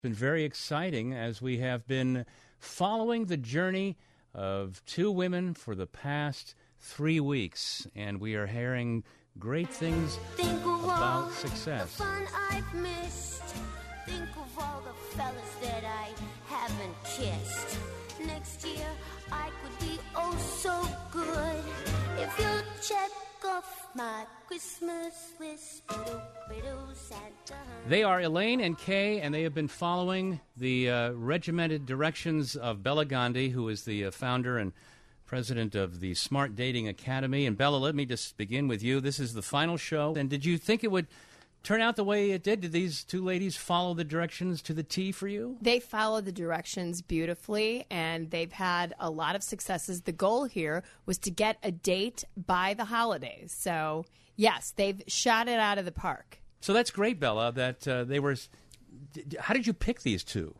Been very exciting as we have been following the journey of two women for the past 3 weeks, and we are hearing great things about success. The fun I've missed. Think of all the fellas that I haven't kissed. Next year I could be oh so good if you'll check off my Christmas list. Santa. They are Elaine and Kay, and they have been following the regimented directions of Bella Gandhi, who is the founder and president of the Smart Dating Academy. And Bella, let me just begin with you. This is the final show. And did you think it would turn out the way it did? Did these two ladies follow the directions to the T for you? They followed the directions beautifully, and they've had a lot of successes. The goal here was to get a date by the holidays. So, yes, they've shot it out of the park. So that's great, Bella, that they were... How did you pick these two?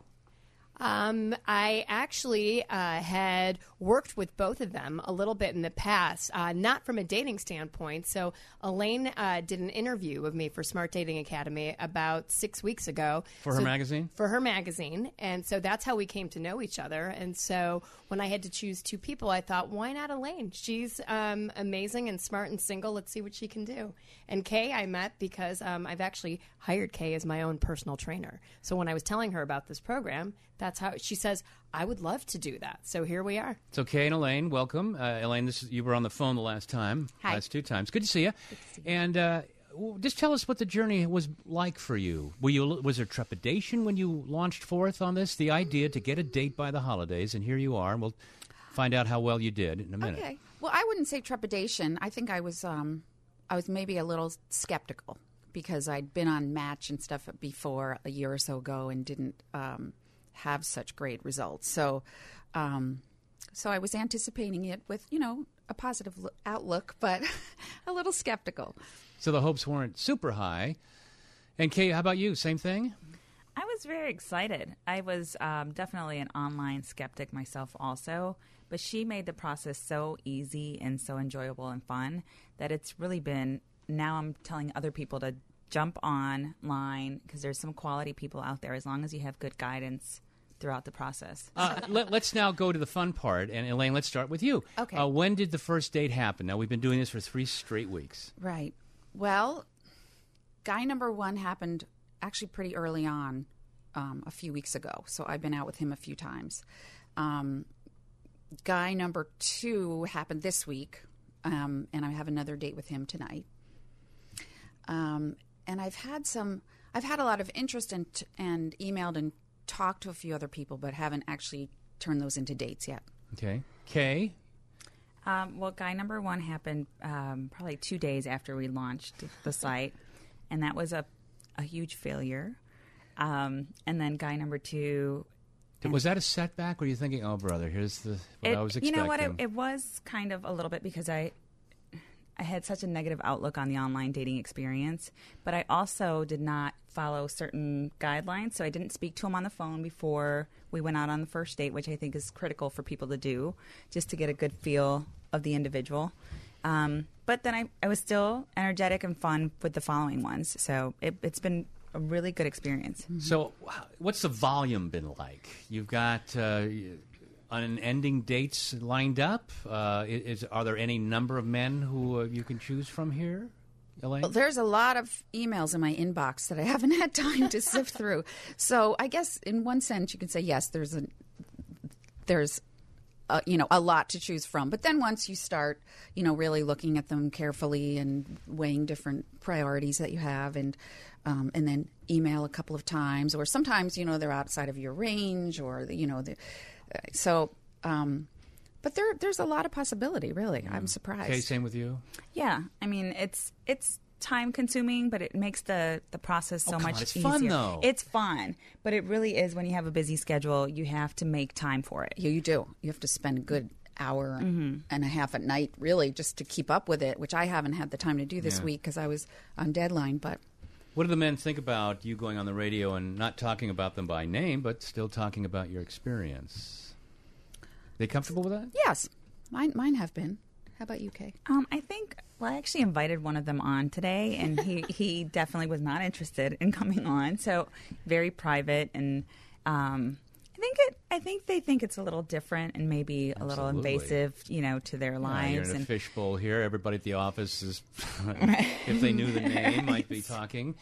I actually had worked with both of them a little bit in the past, not from a dating standpoint. So Elaine did an interview with me for Smart Dating Academy about 6 weeks ago. For her magazine? For her magazine. And so that's how we came to know each other. And so when I had to choose two people, I thought, why not Elaine? She's amazing and smart and single. Let's see what she can do. And Kay I met because I've actually hired Kay as my own personal trainer. So when I was telling her about this program, that's how she says, I would love to do that. So here we are. So Kay and Elaine, welcome. Elaine, you were on the phone the last time. Hi. Last 2 times. Good to see you. Good to see you. And just tell us what the journey was like for you. Was there trepidation when you launched forth on this? The idea to get a date by the holidays, and here you are. And we'll find out how well you did in a minute. Okay. Well, I wouldn't say trepidation. I think I was maybe a little skeptical because I'd been on Match and stuff before a year or so ago and didn't have such great results. So I was anticipating it with, a positive outlook, but a little skeptical. So the hopes weren't super high. And Kay, how about you? Same thing? I was very excited. I was definitely an online skeptic myself also, but she made the process so easy and so enjoyable and fun that it's really been, now I'm telling other people to jump online because there's some quality people out there as long as you have good guidance throughout the process. Let's now go to the fun part. And Elaine, let's start with you. Okay. When did the first date happen? Now, we've been doing this for 3 straight weeks. Right. Well, guy number 1 happened actually pretty early on, a few weeks ago. So I've been out with him a few times. Guy number 2 happened this week, and I have another date with him tonight. And I've had a lot of interest and emailed and talked to a few other people, but haven't actually turned those into dates yet. Okay. Kay? Well, guy number 1 happened probably 2 days after we launched the site, and that was a huge failure. And then guy number 2... Was that a what were you thinking, oh, brother, here's what I was expecting? You know what? It was kind of a little bit because I had such a negative outlook on the online dating experience, but I also did not follow certain guidelines, so I didn't speak to him on the phone before we went out on the first date, which I think is critical for people to do, just to get a good feel of the individual. But then I was still energetic and fun with the following ones, so it's been a really good experience. Mm-hmm. So what's the volume been like? You've got... unending dates lined up? Are there any number of men who you can choose from here, Elaine? Well, there's a lot of emails in my inbox that I haven't had time to sift through. So I guess in one sense you can say yes, there's a lot to choose from. But then once you start, really looking at them carefully and weighing different priorities that you have, and then email a couple of times, or sometimes they're outside of your range, or but there's a lot of possibility, really. I'm surprised. Okay, same with you? Yeah. I mean, it's time consuming, but it makes the process so much it's easier. Fun, though. It's fun, but it really is. When you have a busy schedule, you have to make time for it. Yeah, you do. You have to spend a good hour and a half at night, really, just to keep up with it, which I haven't had the time to do this week because I was on deadline, but... What do the men think about you going on the radio and not talking about them by name, but still talking about your experience? They comfortable with that? Yes. Mine have been. How about you, Kay? I think, I actually invited one of them on today, and he definitely was not interested in coming on. So very private, and I think they think it's a little different and maybe a little invasive, to their lives. You're in a fishbowl here. Everybody at the office is, if they knew the name, might be talking.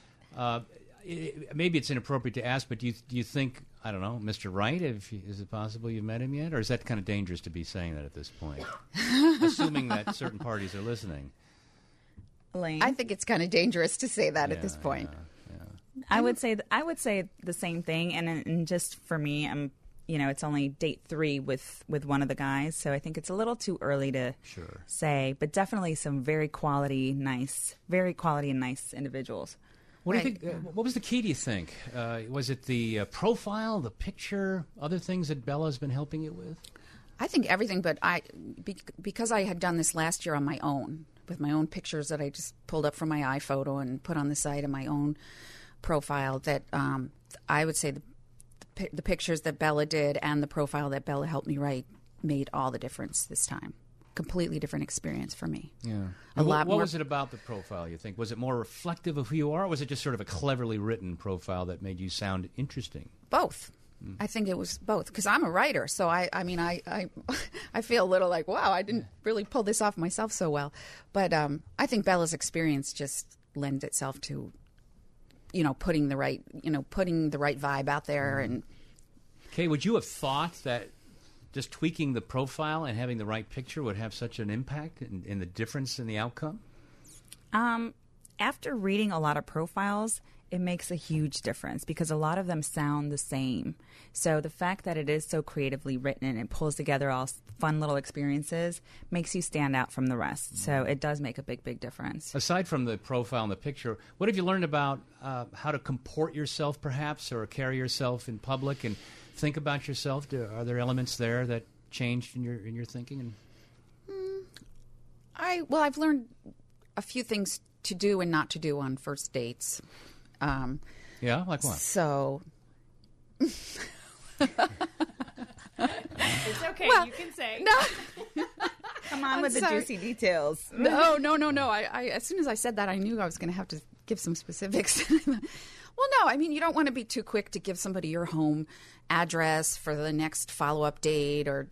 Maybe it's inappropriate to ask, but do you think, I don't know, Mr. Wright, is it possible you've met him yet? Or is that kind of dangerous to be saying that at this point? Assuming that certain parties are listening. Elaine? I think it's kind of dangerous to say that at this point. I would say the same thing, and just for me, it's only date 3 with one of the guys, so I think it's a little too early to say, but definitely some very quality and nice individuals. What do you think? What was the key? Do you think was it the profile, the picture, other things that Bella's been helping you with? I think everything, but because I had done this last year on my own with my own pictures that I just pulled up from my iPhoto and put on the site of my own profile. That I would say the pictures that Bella did and the profile that Bella helped me write made all the difference this time. Completely different experience for me. Yeah. What was it about the profile, you think? Was it more reflective of who you are, or was it just sort of a cleverly written profile that made you sound interesting? Both. I think it was both, because I'm a writer, so I feel a little like, wow, I didn't really pull this off myself so well. But I think Bella's experience just lends itself to, putting the right vibe out there. And Kay, would you have thought that just tweaking the profile and having the right picture would have such an impact in the difference in the outcome? After reading a lot of profiles, it makes a huge difference because a lot of them sound the same. So the fact that it is so creatively written and it pulls together all fun little experiences makes you stand out from the rest. So it does make a big, big difference. Aside from the profile and the picture, what have you learned about how to comport yourself perhaps, or carry yourself in public and think about yourself? Are there elements there that changed in your thinking? I've learned a few things to do and not to do on first dates. Like what? So it's okay. You can say. No. Come on with the juicy details. No. I as soon as I said that, I knew I was going to have to give some specifics. Well, no, you don't want to be too quick to give somebody your home address for the next follow-up date, or,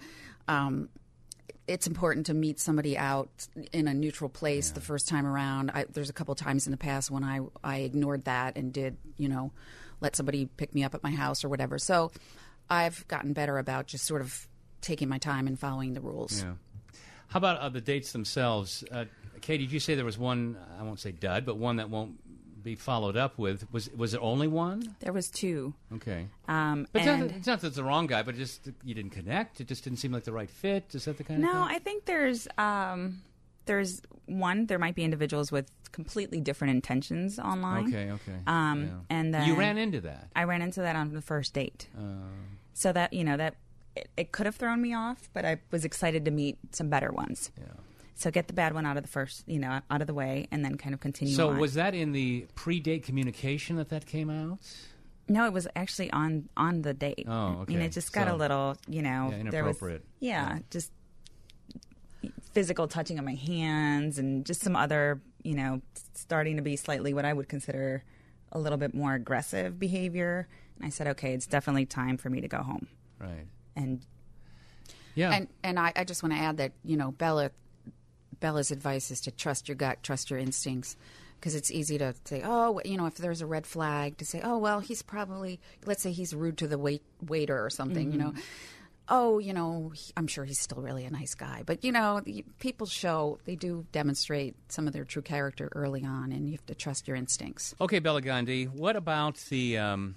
it's important to meet somebody out in a neutral place the first time around. There's a couple times in the past when I ignored that and did, let somebody pick me up at my house or whatever. So I've gotten better about just sort of taking my time and following the rules. Yeah. How about the dates themselves? Kay, did you say there was one, I won't say dud, but one that won't be followed up with? Was it only one? There was 2. Okay. But it's not that it's the wrong guy, but just you didn't connect? It just didn't seem like the right fit? Is that the kind of thing? No, I think there's one, there might be individuals with completely different intentions online. Okay. And then you ran into that? I ran into that on the first date. So that, that it could have thrown me off, but I was excited to meet some better ones. Yeah. So get the bad one out of the first, out of the way, and then kind of continue on. So was that in the pre-date communication that came out? No, it was actually on the date. Oh, okay. It just got a little, inappropriate. Just physical touching of my hands and just some other, starting to be slightly what I would consider a little bit more aggressive behavior. And I said, okay, it's definitely time for me to go home. Right. And I just want to add that, Bella's advice is to trust your gut, trust your instincts, because it's easy to say, if there's a red flag, to say, oh, well, he's probably, let's say he's rude to the waiter or something, I'm sure he's still really a nice guy. But, people they do demonstrate some of their true character early on, and you have to trust your instincts. Okay, Bella Gandhi, what about the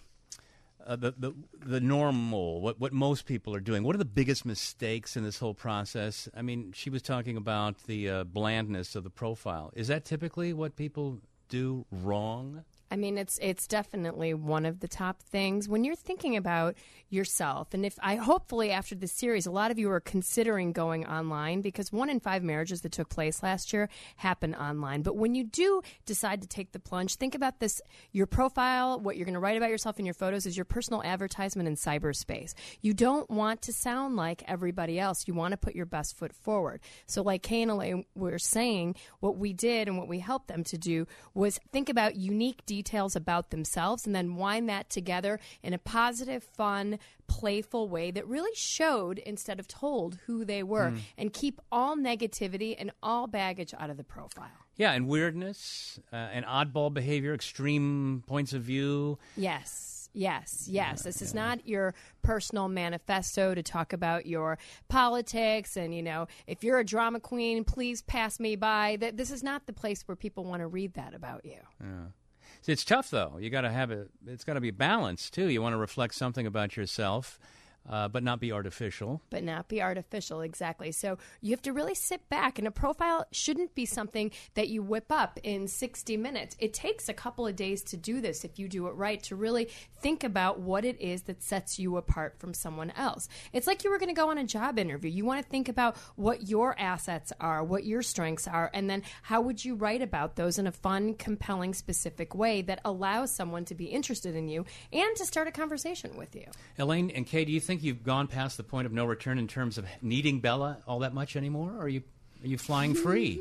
normal, what most people are doing? What are the biggest mistakes in this whole process? She was talking about the blandness of the profile. Is that typically what people do wrong? I mean, it's definitely one of the top things when you're thinking about yourself. And hopefully after this series, a lot of you are considering going online, because 1 in 5 marriages that took place last year happened online. But when you do decide to take the plunge, think about this. Your profile, what you're going to write about yourself in your photos, is your personal advertisement in cyberspace. You don't want to sound like everybody else. You want to put your best foot forward. So like Kay and Elaine were saying, what we did and what we helped them to do was think about unique details about themselves and then wind that together in a positive, fun, playful way that really showed instead of told who they were, and keep all negativity and all baggage out of the profile. Yeah, and weirdness, and oddball behavior, extreme points of view. Yes. This is not your personal manifesto to talk about your politics and, if you're a drama queen, please pass me by. This is not the place where people want to read that about you. Yeah. It's tough, though. You got to have it's got to be balanced, too. You want to reflect something about yourself, but not be artificial. But not be artificial, exactly. So you have to really sit back, and a profile shouldn't be something that you whip up in 60 minutes. It takes a couple of days to do this if you do it right, to really think about what it is that sets you apart from someone else. It's like you were going to go on a job interview. You want to think about what your assets are, what your strengths are, and then how would you write about those in a fun, compelling, specific way that allows someone to be interested in you and to start a conversation with you. Elaine and Kay, do you think you've gone past the point of no return in terms of needing Bella all that much anymore? Or are you flying free?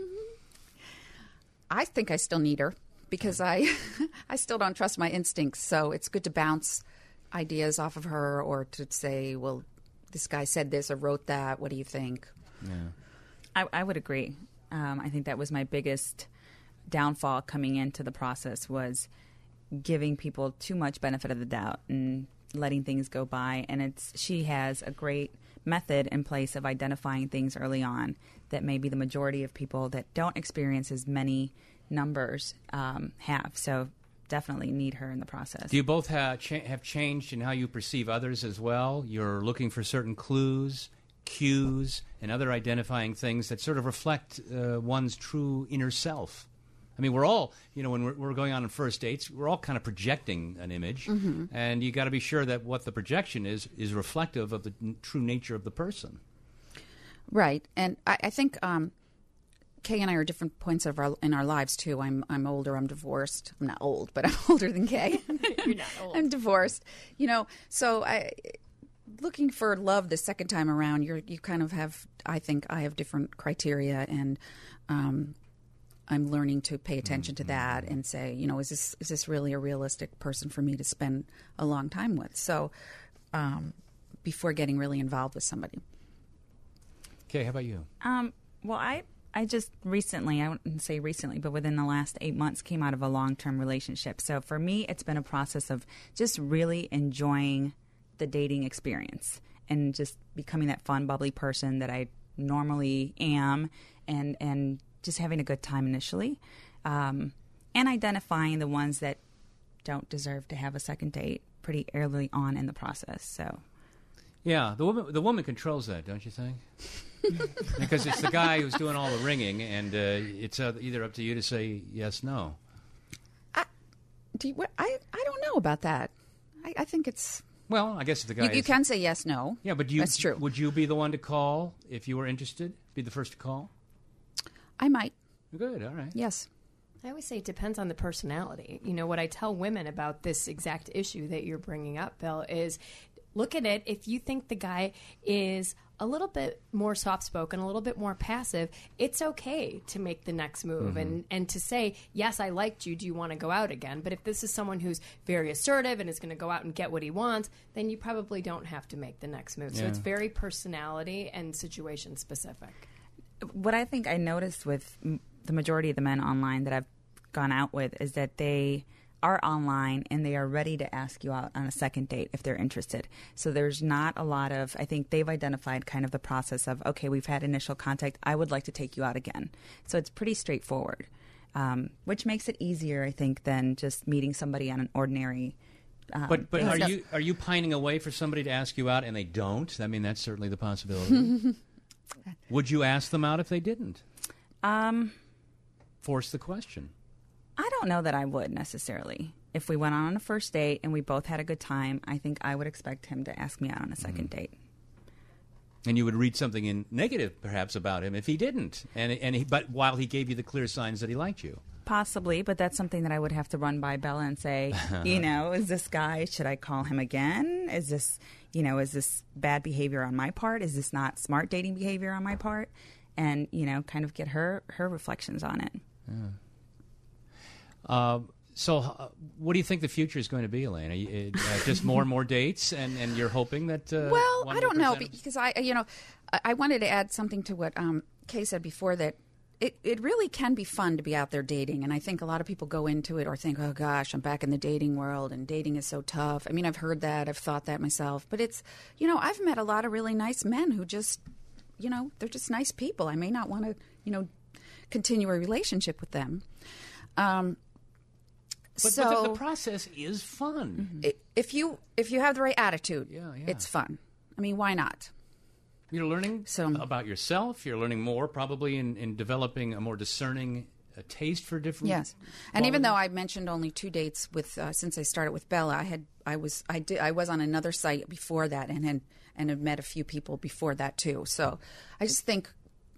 I think I still need her because I still don't trust my instincts. So it's good to bounce ideas off of her, or to say, well, this guy said this or wrote that. What do you think? Yeah. I would agree. I think that was my biggest downfall coming into the process, was giving people too much benefit of the doubt and letting things go by. And she has a great method in place of identifying things early on that maybe the majority of people that don't experience as many numbers have. So definitely need her in the process. Do you both have changed in how you perceive others as well? You're looking for certain clues, cues, and other identifying things that sort of reflect one's true inner self. I mean, we're all, when we're going on first dates, we're all kind of projecting an image, and you got to be sure that what the projection is reflective of the true nature of the person. Right, and I think Kay and I are at different points in our lives too. I'm older. I'm divorced. I'm not old, but I'm older than Kay. You're not old. I'm divorced. So looking for love the second time around, you kind of have. I think I have different criteria, and I'm learning to pay attention to that and say, is this really a realistic person for me to spend a long time with? So before getting really involved with somebody. Okay, how about you? Well, I just recently, I wouldn't say recently, but within the last 8 months came out of a long-term relationship. So for me, it's been a process of just really enjoying the dating experience and just becoming that fun, bubbly person that I normally am, and just having a good time initially, and identifying the ones that don't deserve to have a second date pretty early on in the process. So, yeah, the woman controls that, don't you think? Because it's the guy who's doing all the ringing, and it's either up to you to say yes, no. I don't know about that. I think it's. Well, I guess if the guy you can say yes, no. Yeah, but that's true. Would you be the one to call if you were interested? Be the first to call? I might. Good, all right. Yes. I always say it depends on the personality. What I tell women about this exact issue that you're bringing up, Bill, is look at it. If you think the guy is a little bit more soft-spoken, a little bit more passive, it's okay to make the next move and to say, yes, I liked you. Do you want to go out again? But if this is someone who's very assertive and is going to go out and get what he wants, then you probably don't have to make the next move. So it's very personality and situation specific. What I think I noticed with the majority of the men online that I've gone out with is that they are online and they are ready to ask you out on a second date if they're interested. So there's not a lot of, I think they've identified kind of the process of, okay, we've had initial contact, I would like to take you out again. So it's pretty straightforward, which makes it easier, I think, than just meeting somebody on an ordinary But are you pining away for somebody to ask you out and they don't? I mean, that's certainly the possibility. Would you ask them out if they didn't? Force the question. I don't know that I would necessarily. if we went on a first date and we both had a good time, I think I would expect him to ask me out on a second date. And you would read something in negative, perhaps, about him if he didn't. But while he gave you the clear signs that he liked you. Possibly, but that's something that I would have to run by Bella and say, is this guy, should I call him again? Is this bad behavior on my part? Is this not smart dating behavior on my part? And, kind of get her reflections on it. Yeah. So what do you think the future is going to be, Elaine? Are you, just more and more dates, and you're hoping that... well, I don't know, because I wanted to add something to what Kay said before, that it really can be fun to be out there dating. And I think a lot of people go into it or think, oh, gosh, I'm back in the dating world and dating is so tough. I mean, I've heard that. I've thought that myself. But it's, I've met a lot of really nice men who just, they're just nice people. I may not want to, continue a relationship with them. But the process is fun. If you have the right attitude, yeah. It's fun. I mean, why not? You're learning about yourself. You're learning more probably in developing a more discerning taste for different. Yes, and even though I mentioned only 2 dates with since I started with Bella, I was on another site before that and had met a few people before that too. So I just think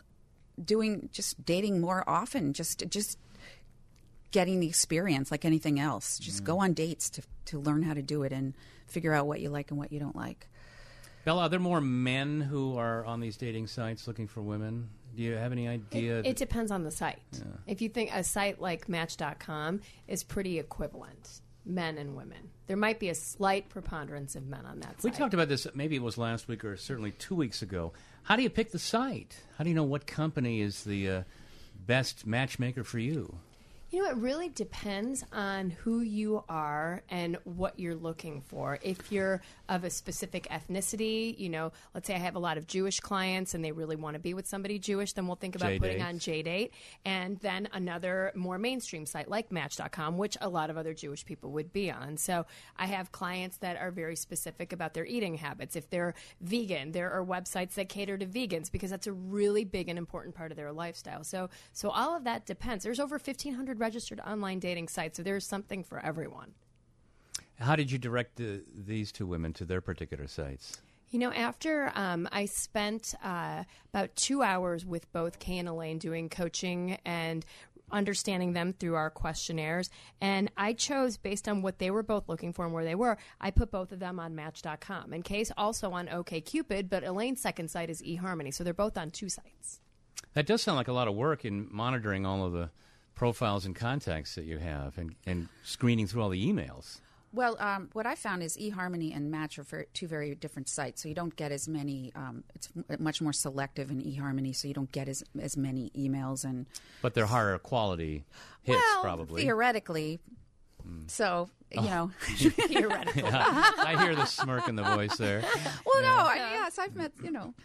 dating more often, just getting the experience like anything else. Just go on dates to learn how to do it and figure out what you like and what you don't like. Bella, are there more men who are on these dating sites looking for women? Do you have any idea? It depends on the site. Yeah. If you think a site like Match.com is pretty equivalent, men and women. There might be a slight preponderance of men on that site. We talked about this, maybe it was last week or certainly 2 weeks ago. How do you pick the site? How do you know what company is the best matchmaker for you? It really depends on who you are and what you're looking for. If you're of a specific ethnicity, let's say I have a lot of Jewish clients and they really want to be with somebody Jewish, then we'll think about putting on JDate. And then another more mainstream site like Match.com, which a lot of other Jewish people would be on. So I have clients that are very specific about their eating habits. If they're vegan, there are websites that cater to vegans because that's a really big and important part of their lifestyle. So all of that depends. There's over 1,500 registered online dating sites, so there's something for everyone. How did you direct these two women to their particular sites? After I spent about 2 hours with both Kay and Elaine doing coaching and understanding them through our questionnaires, and I chose based on what they were both looking for and where they were. I put both of them on Match.com, and Kay's also on OkCupid, but Elaine's second site is eHarmony, so they're both on 2 sites. That does sound like a lot of work in monitoring all of the profiles and contacts that you have and screening through all the emails. Well, what I found is eHarmony and Match are two very different sites, so you don't get as many. It's much more selective in eHarmony, so you don't get as many emails But they're higher quality hits, probably. Theoretically. So Theoretically, yeah. I hear the smirk in the voice there. Well, no, yes, I've met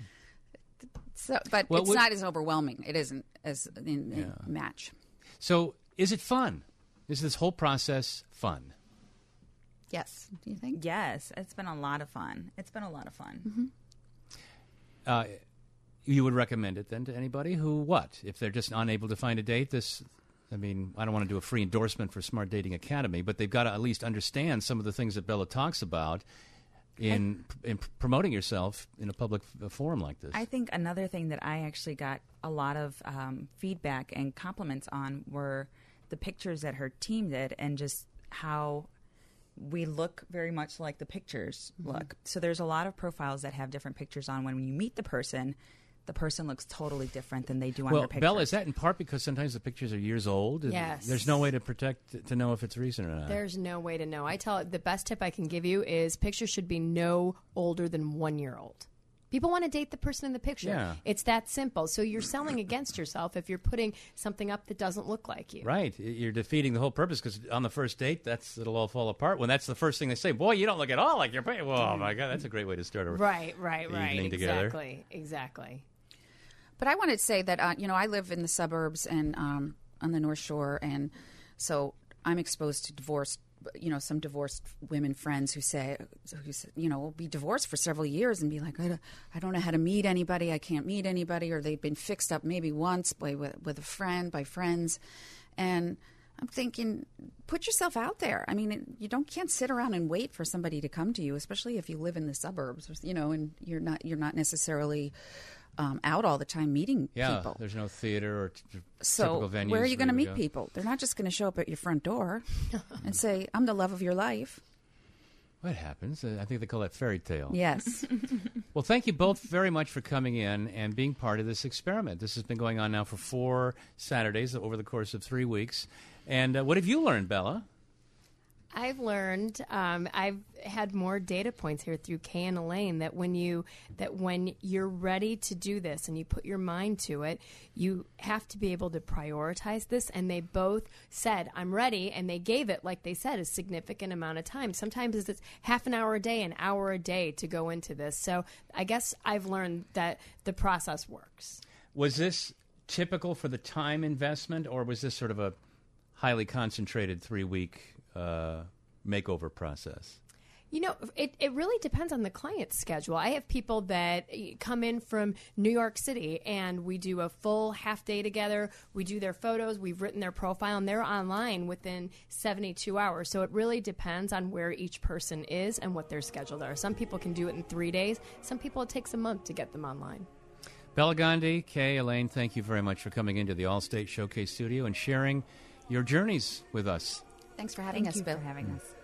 So, but it's not as overwhelming. It isn't as in Match. So, is it fun? Is this whole process fun? Yes. Do you think? Yes. It's been a lot of fun. Mm-hmm. You would recommend it then to anybody if they're just unable to find a date? I don't want to do a free endorsement for Smart Dating Academy, but they've got to at least understand some of the things that Bella talks about in promoting yourself in a public forum like this. I think another thing that I actually got a lot of feedback and compliments on were the pictures that her team did and just how we look very much like the pictures look. So there's a lot of profiles that have different pictures on. When you meet the person looks totally different than they do on their pictures. Bella, is that in part because sometimes the pictures are years old? Yes. There's no way to know if it's recent or not. There's no way to know. The best tip I can give you is pictures should be no older than 1 year old. People want to date the person in the picture. Yeah. It's that simple. So you're selling against yourself if you're putting something up that doesn't look like you. Right. You're defeating the whole purpose because on the first date, it'll all fall apart. When that's the first thing they say, boy, you don't look at all like your picture. Well, oh, my God, that's a great way to start evening together. Exactly. But I wanted to say that, I live in the suburbs and on the North Shore, and so I'm exposed to some divorced women friends who say, will be divorced for several years and be like, I don't know how to meet anybody, I can't meet anybody, or they've been fixed up maybe once by friends. And I'm thinking, put yourself out there. I mean, you can't sit around and wait for somebody to come to you, especially if you live in the suburbs, and you're not necessarily out all the time meeting people. There's no theater or so typical venues. Where are you going to meet go. people? They're not just going to show up at your front door and say, "I'm the love of your life." What happens? I think they call that fairy tale. Yes. Well, thank you both very much for coming in and being part of this experiment. This has been going on now for 4 Saturdays over the course of 3 weeks. And what have you learned, Bella? I've learned, I've had more data points here through Kay and Elaine that when you're ready to do this and you put your mind to it, you have to be able to prioritize this. And they both said, I'm ready. And they gave it, like they said, a significant amount of time. Sometimes it's half an hour a day, an hour a day to go into this. So I guess I've learned that the process works. Was this typical for the time investment, or was this sort of a highly concentrated 3-week makeover process? It really depends on the client's schedule. I have people that come in from New York City, and we do a full half day together. We do their photos. We've written their profile, and they're online within 72 hours. So it really depends on where each person is and what their schedules are. Some people can do it in 3 days. Some people, it takes a month to get them online. Bella Gandhi, Kay, Elaine, thank you very much for coming into the Allstate Showcase studio and sharing your journeys with us. Thanks for having us, Bill. Thank you for having us.